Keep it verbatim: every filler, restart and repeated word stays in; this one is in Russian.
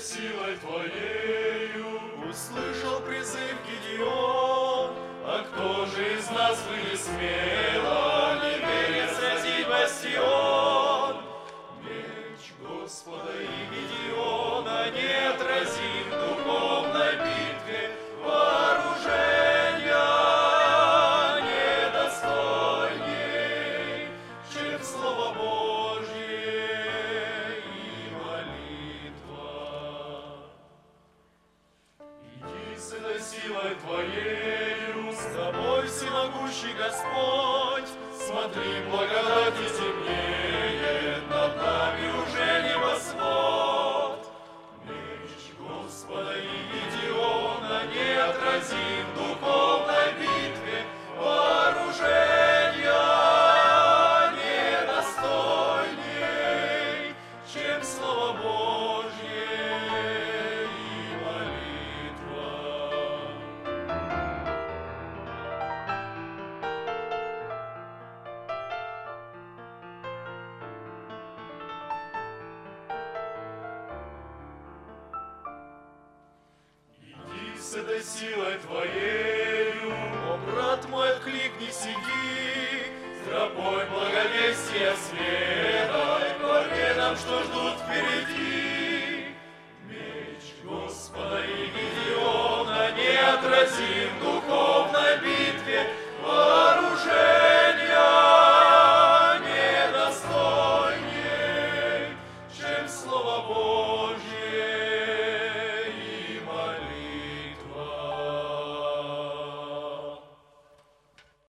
силой Твоею услышал призыв Гедеон. А кто же из нас вынес смело, не верит сразить бастион? Меч Господа и Гедеона неотразим в духовной битве, вооружения недостойней, чем Слово Божье и молитва. Иди с этой силой Твоею, с Тобой всемогущий Господь, смотри, благодать и темнеет, над нами уже небосвод. Меч Господа и Гедеона неотразим в духовной битве, вооружения недостойней, чем Слово Божье и молитва. Иди с этой силой Твоею, о, брат мой, откликни, сиди, с тропой благовестия следуй, к победам, что ждут впереди.